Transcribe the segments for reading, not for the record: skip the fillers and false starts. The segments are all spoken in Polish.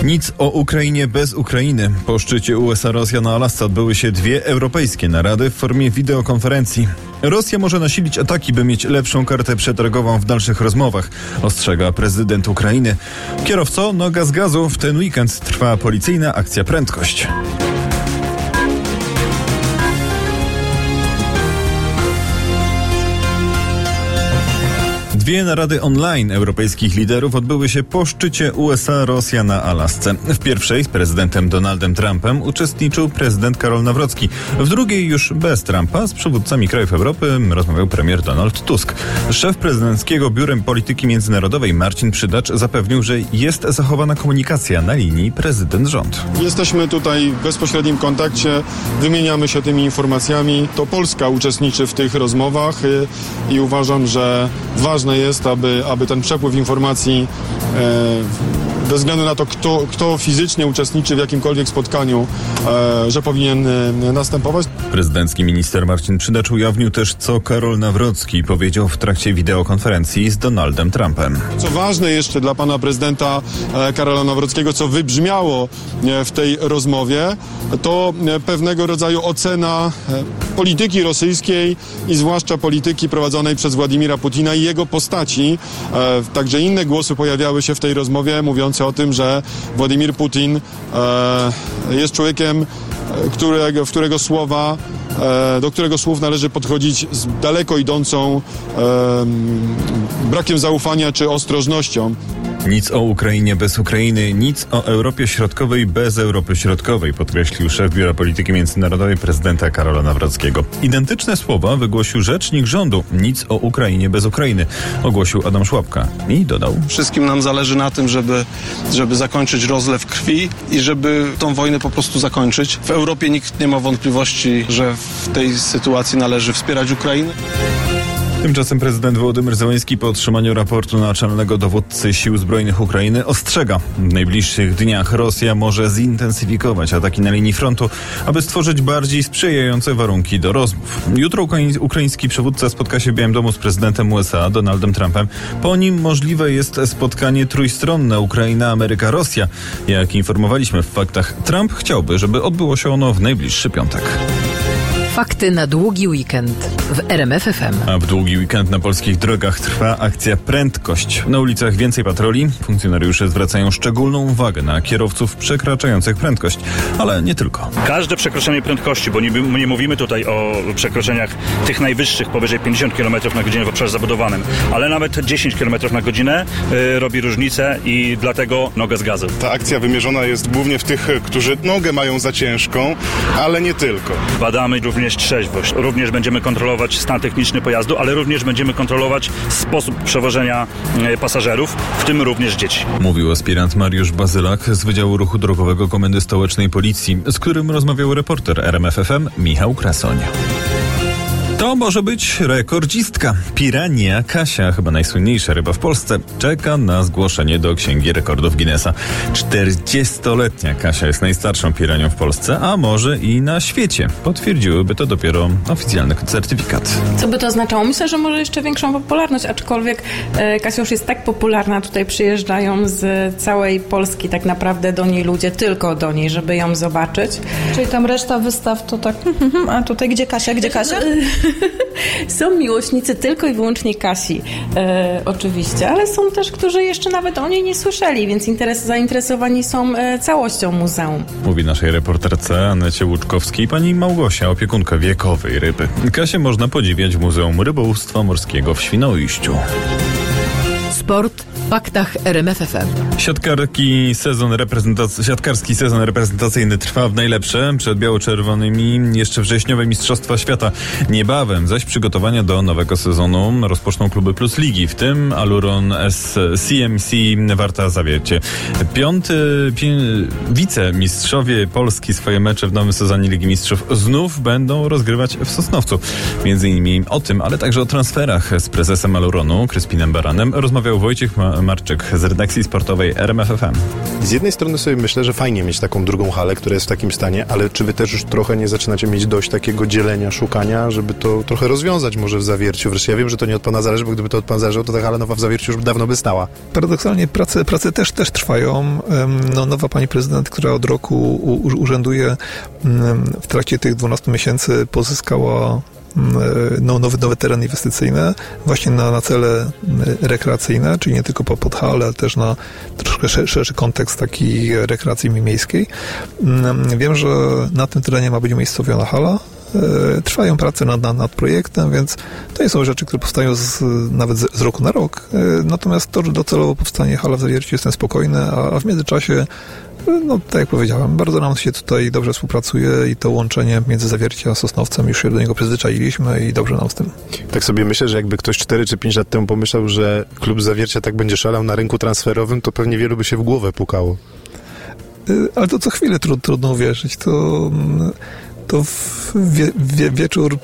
Nic o Ukrainie bez Ukrainy. Po szczycie USA-Rosja na Alasce odbyły się dwie europejskie narady w formie wideokonferencji. Rosja może nasilić ataki, by mieć lepszą kartę przetargową w dalszych rozmowach, ostrzega prezydent Ukrainy. Kierowco, noga z gazu. W ten weekend trwa policyjna akcja Prędkość. Dwie narady online europejskich liderów odbyły się po szczycie USA-Rosja na Alasce. W pierwszej z prezydentem Donaldem Trumpem uczestniczył prezydent Karol Nawrocki. W drugiej już bez Trumpa z przywódcami krajów Europy rozmawiał premier Donald Tusk. Szef prezydenckiego Biura Polityki Międzynarodowej Marcin Przydacz zapewnił, że jest zachowana komunikacja na linii prezydent-rząd. Jesteśmy tutaj w bezpośrednim kontakcie, wymieniamy się tymi informacjami. To Polska uczestniczy w tych rozmowach i uważam, że ważne jest, aby ten przepływ informacji bez względu na to, kto fizycznie uczestniczy w jakimkolwiek spotkaniu, że powinien następować. Prezydencki minister Marcin Przydacz ujawnił też, co Karol Nawrocki powiedział w trakcie wideokonferencji z Donaldem Trumpem. Co ważne jeszcze dla pana prezydenta Karola Nawrockiego, co wybrzmiało w tej rozmowie, to pewnego rodzaju ocena polityki rosyjskiej i zwłaszcza polityki prowadzonej przez Władimira Putina i jego postaci. Także inne głosy pojawiały się w tej rozmowie, mówiące o tym, że Władimir Putin jest człowiekiem, do którego słów należy podchodzić z daleko idącą brakiem zaufania czy ostrożnością. Nic o Ukrainie bez Ukrainy, nic o Europie Środkowej bez Europy Środkowej, podkreślił szef Biura Polityki Międzynarodowej prezydenta Karola Nawrockiego. Identyczne słowa wygłosił rzecznik rządu. Nic o Ukrainie bez Ukrainy, ogłosił Adam Szłapka i dodał: wszystkim nam zależy na tym, żeby zakończyć rozlew krwi i żeby tą wojnę po prostu zakończyć. W Europie nikt nie ma wątpliwości, że w tej sytuacji należy wspierać Ukrainę. Tymczasem prezydent Wołodymyr Zełenski po otrzymaniu raportu naczelnego dowódcy Sił Zbrojnych Ukrainy ostrzega. W najbliższych dniach Rosja może zintensyfikować ataki na linii frontu, aby stworzyć bardziej sprzyjające warunki do rozmów. Jutro ukraiński przywódca spotka się w Białym Domu z prezydentem USA Donaldem Trumpem. Po nim możliwe jest spotkanie trójstronne Ukraina-Ameryka-Rosja. Jak informowaliśmy w faktach, Trump chciałby, żeby odbyło się ono w najbliższy piątek. Fakty na długi weekend w RMF FM. A w długi weekend na polskich drogach trwa akcja Prędkość. Na ulicach więcej patroli. Funkcjonariusze zwracają szczególną uwagę na kierowców przekraczających prędkość, ale nie tylko. Każde przekroczenie prędkości, bo nie mówimy tutaj o przekroczeniach tych najwyższych, powyżej 50 km na godzinę w obszarze zabudowanym, ale nawet 10 km na godzinę robi różnicę i dlatego noga z gazu. Ta akcja wymierzona jest głównie w tych, którzy nogę mają za ciężką, ale nie tylko. Badamy również trzeźwość. Również będziemy kontrolować stan techniczny pojazdu, ale również będziemy kontrolować sposób przewożenia pasażerów, w tym również dzieci. Mówił aspirant Mariusz Bazylak z Wydziału Ruchu Drogowego Komendy Stołecznej Policji, z którym rozmawiał reporter RMF FM Michał Krasoń. To może być rekordzistka. Pirania Kasia, chyba najsłynniejsza ryba w Polsce, czeka na zgłoszenie do Księgi Rekordów Guinnessa. 40-letnia Kasia jest najstarszą piranią w Polsce, a może i na świecie. Potwierdziłyby to dopiero oficjalny certyfikat. Co by to oznaczało? Myślę, że może jeszcze większą popularność, aczkolwiek Kasia już jest tak popularna, tutaj przyjeżdżają z całej Polski tak naprawdę do niej ludzie, tylko do niej, żeby ją zobaczyć. Czyli tam reszta wystaw to tak, a tutaj gdzie Kasia, gdzie Kasia? Są miłośnicy tylko i wyłącznie Kasi, oczywiście, ale są też, którzy jeszcze nawet o niej nie słyszeli, więc zainteresowani są całością muzeum. Mówi naszej reporterce Anecie Łuczkowskiej pani Małgosia, opiekunka wiekowej ryby. Kasię można podziwiać w Muzeum Rybołówstwa Morskiego w Świnoujściu. Sport w faktach RMF FM. Siatkarski sezon reprezentacyjny trwa w najlepsze. Przed biało-czerwonymi jeszcze wrześniowe Mistrzostwa Świata. Niebawem zaś przygotowania do nowego sezonu rozpoczną kluby Plus Ligi, w tym Aluron CMC Warta Zawiercie. Wicemistrzowie Polski swoje mecze w nowym sezonie Ligi Mistrzów znów będą rozgrywać w Sosnowcu. Między innymi o tym, ale także o transferach z prezesem Aluronu, Kryspinem Baranem, rozmawiamy rozmawiał Wojciech Marczyk z redakcji sportowej RMF FM. Z jednej strony sobie myślę, że fajnie mieć taką drugą halę, która jest w takim stanie, ale czy wy też już trochę nie zaczynacie mieć dość takiego dzielenia, szukania, żeby to trochę rozwiązać może w Zawierciu? Wreszcie ja wiem, że to nie od pana zależy, bo gdyby to od pana zależało, to ta hala nowa w Zawierciu już dawno by stała. Paradoksalnie prace też trwają. Nowa pani prezydent, która od roku urzęduje, w trakcie tych 12 miesięcy pozyskała nowe tereny inwestycyjne właśnie na cele rekreacyjne, czyli nie tylko pod halę, ale też na troszkę szerszy kontekst taki rekreacji miejskiej. Wiem, że na tym terenie ma być umiejscowiona hala. Trwają prace nad projektem, więc to nie są rzeczy, które powstają nawet z roku na rok. Natomiast to, że docelowo powstanie hala w Zawierciu, jestem spokojny, a w międzyczasie, no tak jak powiedziałem, bardzo nam się tutaj dobrze współpracuje i to łączenie między Zawierciem a Sosnowcem już się do niego przyzwyczailiśmy i dobrze nam z tym. Tak sobie myślę, że jakby ktoś 4 czy 5 lat temu pomyślał, że klub Zawiercia tak będzie szalał na rynku transferowym, to pewnie wielu by się w głowę pukało. Ale to co chwilę trudno uwierzyć. To wieczór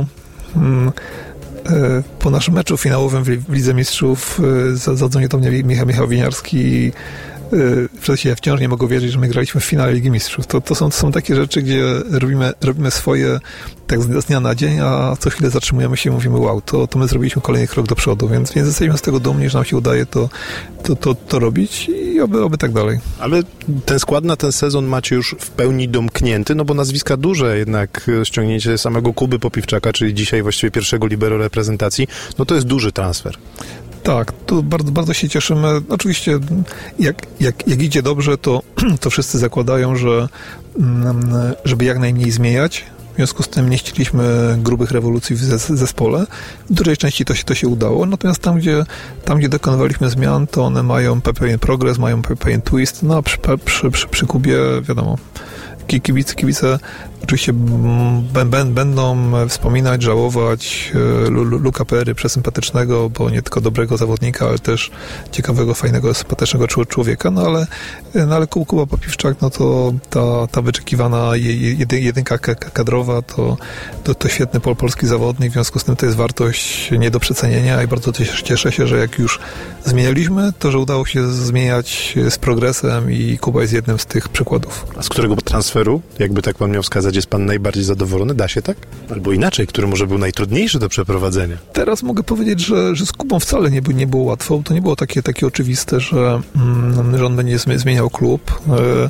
po naszym meczu finałowym w Lidze Mistrzów zadzwonił do mnie Michał Winiarski. Przecież ja wciąż nie mogę wierzyć, że my graliśmy w finale Ligi Mistrzów. To są takie rzeczy, gdzie robimy swoje tak z dnia na dzień, a co chwilę zatrzymujemy się i mówimy, wow, to my zrobiliśmy kolejny krok do przodu, więc jesteśmy z tego dumni, że nam się udaje to robić i oby tak dalej. Ale ten skład na ten sezon macie już w pełni domknięty, no bo nazwiska duże, jednak ściągnięcie samego Kuby Popiwczaka, czyli dzisiaj właściwie pierwszego libero reprezentacji, no to jest duży transfer. Tak, tu bardzo, bardzo się cieszymy. Oczywiście jak idzie dobrze, to wszyscy zakładają, żeby jak najmniej zmieniać. W związku z tym nie chcieliśmy grubych rewolucji w zespole. W dużej części to się udało. Natomiast tam, gdzie dokonywaliśmy zmian, to one mają pewien progres, mają pewien twist. No a przy Kubie, wiadomo, kibice oczywiście będą wspominać, żałować Luka Pery, przesympatycznego, bo nie tylko dobrego zawodnika, ale też ciekawego, fajnego, sympatycznego człowieka, no ale Kuba Popiwczak, no to ta wyczekiwana jedynka kadrowa, to świetny polski zawodnik, w związku z tym to jest wartość nie do przecenienia i bardzo cieszę się, że jak już zmienialiśmy, to że udało się zmieniać z progresem i Kuba jest jednym z tych przykładów. A z którego transferu, jakby tak pan miał wskazać, jest pan najbardziej zadowolony? Da się tak? Albo inaczej, który może był najtrudniejszy do przeprowadzenia? Teraz mogę powiedzieć, że z Kubą wcale nie było łatwo. To nie było takie oczywiste, że on będzie zmieniał klub.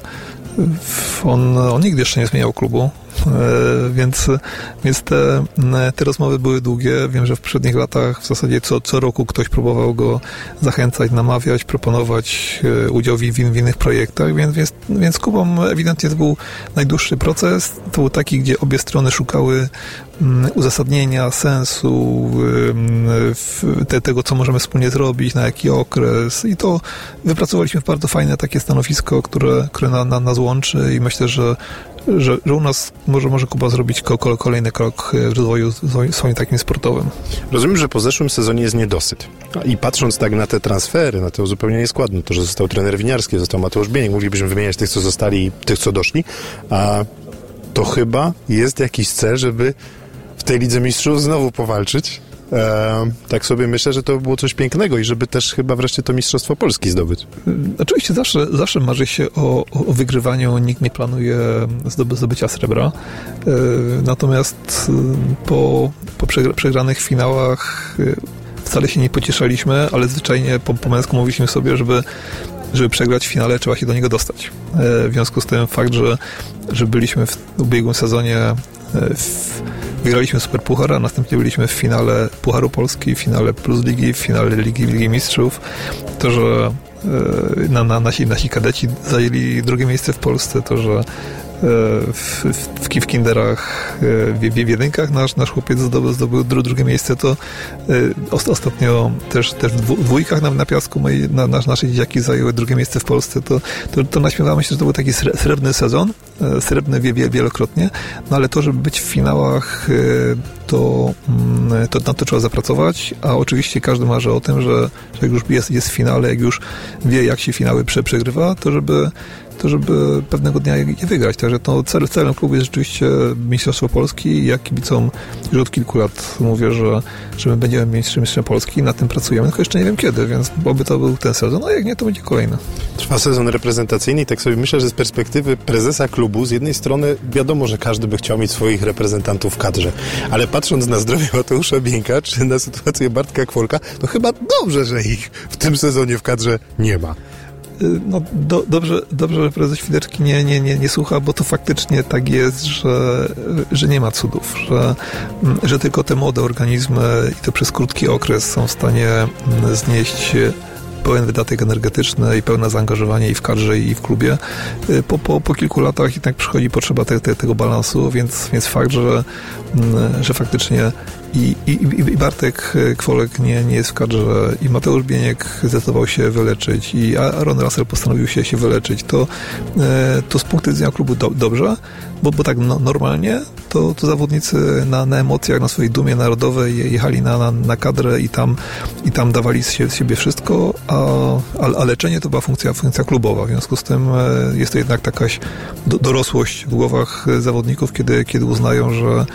On nigdy jeszcze nie zmieniał klubu, więc te rozmowy były długie. Wiem, że w poprzednich latach w zasadzie co roku ktoś próbował go zachęcać, namawiać, proponować udział w innych projektach, więc z Kubą ewidentnie to był najdłuższy proces. To był taki, gdzie obie strony szukały uzasadnienia, sensu, tego, co możemy wspólnie zrobić, na jaki okres i to wypracowaliśmy bardzo fajne takie stanowisko, które nas łączy i myślę, że u nas może Kuba zrobić kolejny krok w rozwoju swoim takim sportowym. Rozumiem, że po zeszłym sezonie jest niedosyt. I patrząc tak na te transfery, na to uzupełnienie składu, to, że został trener Winiarski, został Mateusz Bieniek, moglibyśmy wymieniać tych, co zostali i tych, co doszli, a to chyba jest jakiś cel, żeby w tej Lidze Mistrzów znowu powalczyć. Tak sobie myślę, że to było coś pięknego i żeby też chyba wreszcie to Mistrzostwo Polski zdobyć. Oczywiście zawsze marzy się o wygrywaniu, nikt nie planuje zdobycia srebra. Natomiast po przegranych finałach wcale się nie pocieszaliśmy, ale zwyczajnie po męsku mówiliśmy sobie, żeby przegrać w finale, trzeba się do niego dostać. W związku z tym fakt, że byliśmy w ubiegłym sezonie wygraliśmy Superpuchar, a następnie byliśmy w finale Pucharu Polski, w finale Plus Ligi, w finale Ligi Mistrzów. To, że nasi kadeci zajęli drugie miejsce w Polsce, to, że w kinderach, w jedynkach nasz chłopiec zdobył drugie miejsce, to ostatnio też w dwójkach na piasku nasze dzieciaki zajęły drugie miejsce w Polsce, to naśmiewamy się, że to był taki srebrny sezon, srebrny wielokrotnie, no ale to, żeby być w finałach, to na to trzeba zapracować, a oczywiście każdy marzy o tym, że jak już jest w finale, jak już wie, jak się finały przegrywa, to żeby to żeby pewnego dnia je wygrać. Także to celem klubu jest rzeczywiście Mistrzostwo Polski. Ja kibicom już od kilku lat mówię, że my będziemy mistrzem Polski, nad tym pracujemy, tylko jeszcze nie wiem kiedy, więc oby to był ten sezon, a jak nie, to będzie kolejny. Trwa sezon reprezentacyjny i tak sobie myślę, że z perspektywy prezesa klubu, z jednej strony wiadomo, że każdy by chciał mieć swoich reprezentantów w kadrze, ale patrząc na zdrowie Mateusza Bieńka, czy na sytuację Bartka Kwolka, to chyba dobrze, że ich w tym sezonie w kadrze nie ma. No, dobrze, że prezes Świderski nie słucha, bo to faktycznie tak jest, że nie ma cudów, że tylko te młode organizmy i to przez krótki okres są w stanie znieść pełen wydatek energetyczny i pełne zaangażowanie i w kadrze, i w klubie. Po kilku latach jednak przychodzi potrzeba tego balansu, więc fakt, że faktycznie i Bartek Kwolek nie jest w kadrze, i Mateusz Bieniek zdecydował się wyleczyć, i Aaron Russell postanowił się wyleczyć, to z punktu widzenia klubu dobrze, bo tak normalnie to zawodnicy na emocjach, na swojej dumie narodowej jechali na kadrę i tam dawali z siebie wszystko, a leczenie to była funkcja klubowa. W związku z tym jest to jednak jakaś dorosłość w głowach zawodników, kiedy uznają,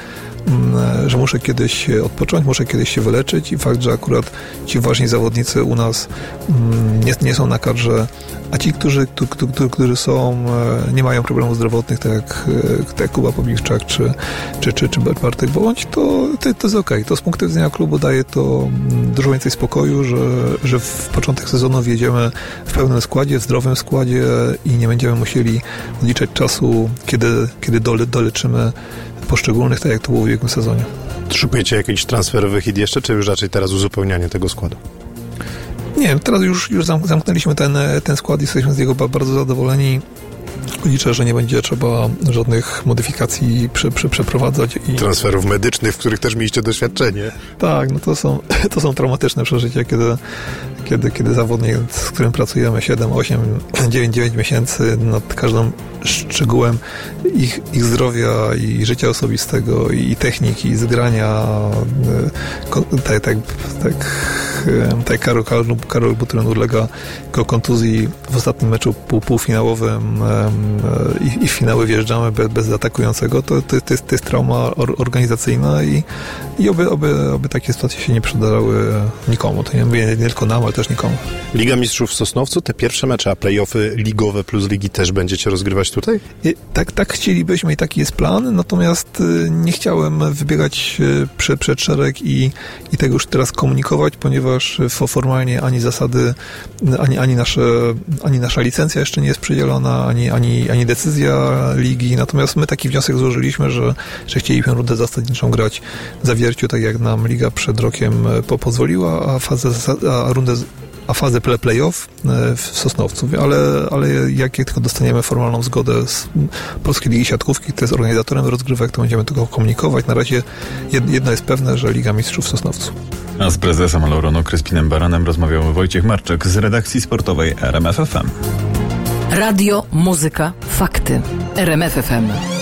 że muszę kiedyś odpocząć, muszę kiedyś się wyleczyć, i fakt, że akurat ci ważni zawodnicy u nas nie są na kadrze, a ci, którzy są, nie mają problemów zdrowotnych, tak jak Kuba Pobiwczak czy Bartek Bołądź, to jest okej. To z punktu widzenia klubu daje to dużo więcej spokoju, że w początek sezonu wjedziemy w pełnym składzie, w zdrowym składzie i nie będziemy musieli liczyć czasu, kiedy doleczymy poszczególnych, tak jak to było w ubiegłym sezonie. Szukujecie jakichś transferowych hit jeszcze, czy już raczej teraz uzupełnianie tego składu? Nie, teraz już zamknęliśmy ten skład i jesteśmy z niego bardzo zadowoleni. Liczę, że nie będzie trzeba żadnych modyfikacji przeprowadzać. Transferów medycznych, w których też mieliście doświadczenie. Tak, no to są traumatyczne przeżycia, kiedy zawodnik, z którym pracujemy 7, 8, 9 miesięcy nad każdym szczegółem ich zdrowia i życia osobistego i techniki, i zgrania, tak Karol Butryn ulega kontuzji w ostatnim meczu półfinałowym i w finały wjeżdżamy bez atakującego, to jest trauma organizacyjna i oby takie sytuacje się nie przydarzały nikomu. To nie mówię nie tylko nam, ale też nikomu. Liga Mistrzów w Sosnowcu, te pierwsze mecze, a play-offy ligowe plus ligi też będziecie rozgrywać tutaj? Tak chcielibyśmy i taki jest plan, natomiast nie chciałem wybiegać przed szereg i tego już teraz komunikować, ponieważ formalnie ani zasady, ani nasza licencja jeszcze nie jest przydzielona, ani decyzja ligi, natomiast my taki wniosek złożyliśmy, że chcielibyśmy rundę zasadniczą grać w Zawierciu, tak jak nam liga przed rokiem pozwoliła, a fazę play-off w Sosnowcu, ale jak tylko dostaniemy formalną zgodę z Polskiej Ligi Siatkówki, to jest organizatorem rozgrywek, to będziemy tego komunikować. Na razie jedno jest pewne, że Liga Mistrzów w Sosnowcu. A z prezesem Lauroną Kryspinem Baranem rozmawiał Wojciech Marczek z redakcji sportowej RMF FM. Radio, muzyka, fakty. RMF FM.